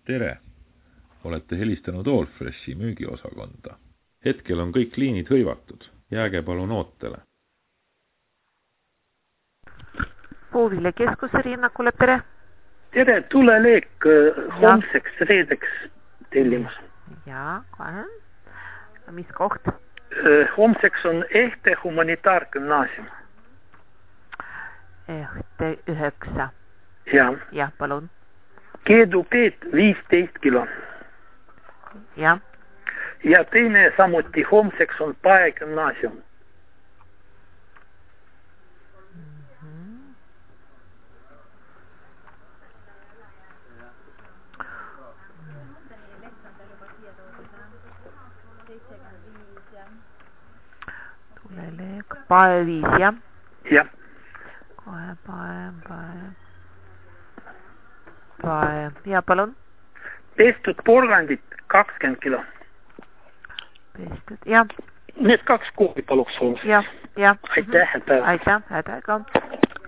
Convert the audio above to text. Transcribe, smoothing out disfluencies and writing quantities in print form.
Tere! Olete helistanud Allfreshi müügiosakonda. Hetkel on kõik liinid hõivatud. Jääge palun ootele. Puuviljakeskuse Rinnakule, tere! Tere, tuleleek homseks, reedeks tellimus. Jaa, kohe. Mis koht? Homseks on Ehte humanitaargümnaasium. Ehte 9. Ja, palun. Keedupeet 15 kilo. Ja. Ja teine samuti homseks on Pae gümnaasium. Tuleleek Pae 5, ja? Ja. Kohe Pae. Ja, palun. Pestud porgandit 20 kilo. Pestud, ja. Need 2 kuubi paluks homseks. Ja. Aitäh, Aitäh, hädaga.